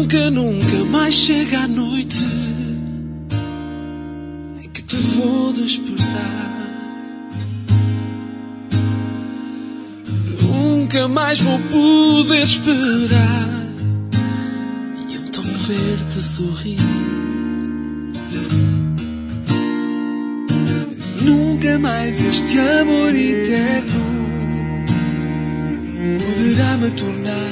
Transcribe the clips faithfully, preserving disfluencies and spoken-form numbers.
Nunca, nunca mais chega a noite em que te vou despertar. Nunca mais vou poder esperar e então ver-te sorrir. Nunca mais este amor eterno poderá me tornar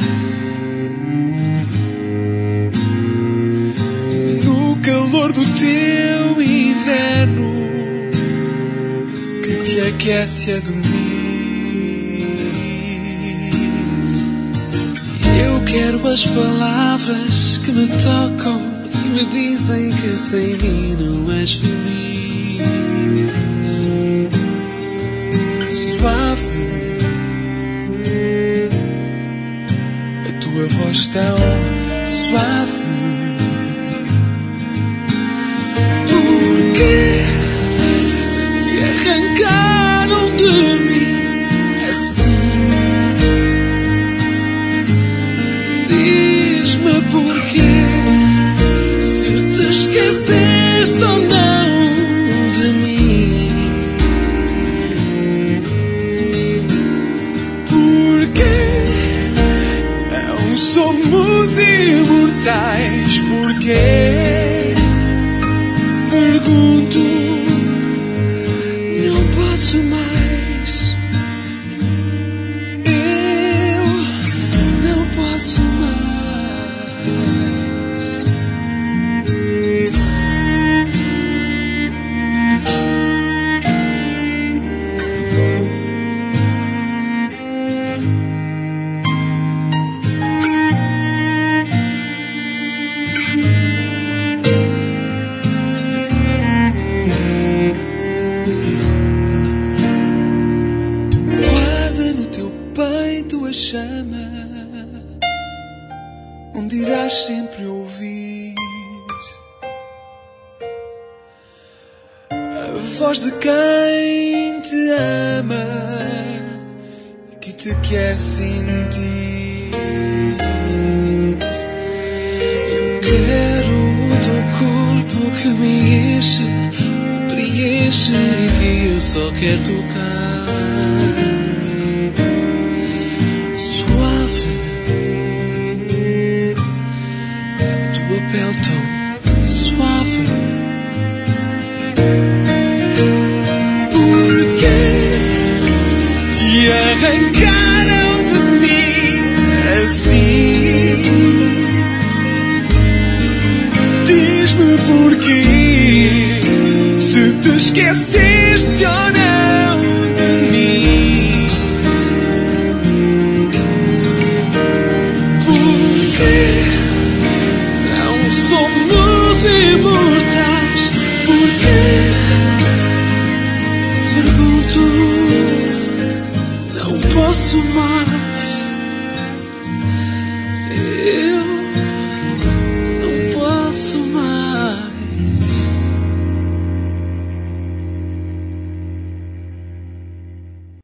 no calor do teu inverno que te aquece a dormir. Eu quero as palavras que me tocam e me dizem que sem mim não és feliz. Suave, a tua voz tão suave. Por que te arrancaram de mim assim? Diz-me porquê, se te esqueceste ou não de mim. Porque não somos imortais. Porque pergunto, não posso mais. Eu não posso mais. Guarda no teu peito a chama onde irás sempre ouvir a voz de quem te ama e que te quer sentir. Eu quero o teu corpo que me enche, me preenche e que eu só quero tocar. Suave, a tua pele tão suave. Porque te arrancaram de mim assim? Diz-me porquê, se te esquecer